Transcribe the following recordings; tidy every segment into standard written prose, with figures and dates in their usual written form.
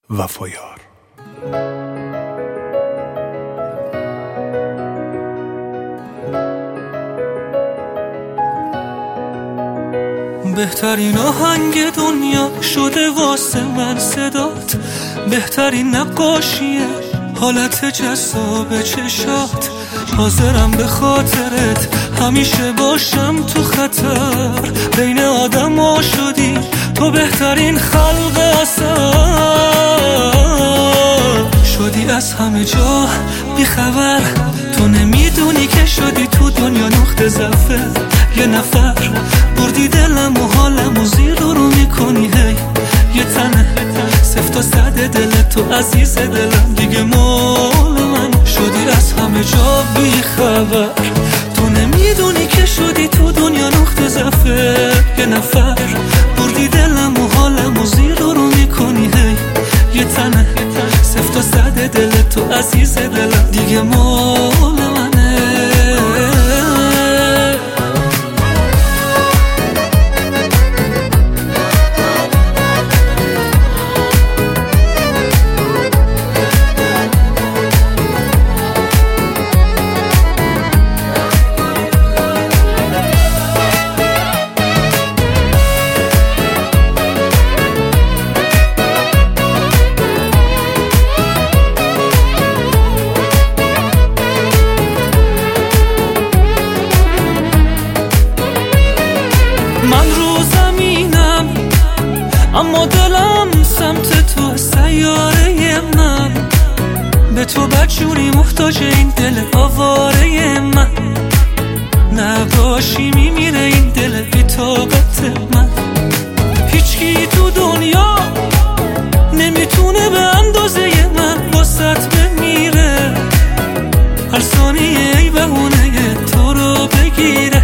وفایار. بهترین آهنگ دنیا شده واسه من صدات، بهترین نقاشیه حالت جذاب چشات. حاضرم به خاطرت همیشه باشم تو خطر، بین آدم ها شدی تو بهترین خلق اثر. شدی از همه جا بیخبر، تو نمیدونی که شدی تو دنیا نقطه ضعف یه نفر. بردی دلم و حالم و زیر رو میکنی هی یه تنه سفت و سده دل تو عزیز دلم دیگه مال من. شدی از همه جا بیخبر، تو نمیدونی که شدی تو دنیا نقطه ضعف یه نفر. بردی دلم و حالم و زیر رو میکنی هی یه تنه سفت و سده دل تو عزیز دلم دیگه مال منه. من رو زمینم اما دلم سمت تو، سیاره من به تو بدجوری محتاج این دل آواره من. نباشی میمیره این دل بی طاقت من. هیچکی تو دنیا نمیتونه به اندازه من واسط بمیره، هر ثانیه ای بهونه تو رو بگیره.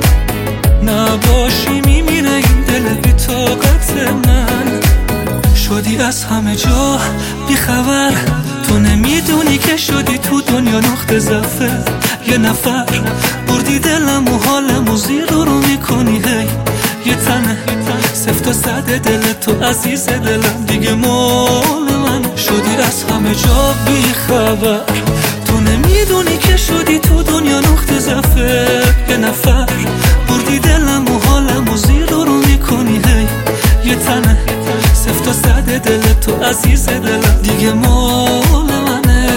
نباشی میمیره این دل بی طاقت من. شدی از همه جا بیخبر، تو نمیدونی که شدی تو دنیا نقطه ضعف یه نفر. بردی دلم و حالم و زیر رو میکنی هی یه تنه سفت و سده دل تو عزیز دلم دیگه مال من. شدی از همه جا بیخبر، تو نمیدونی که شدی تو دنیا نقطه ضعف یه نفر. بردی دلم و حالم و زیر رو میکنی هی یه تنه سفت و سده دل تو عزیز دلم دیگه مال منه.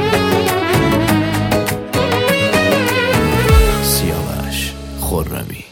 خرمی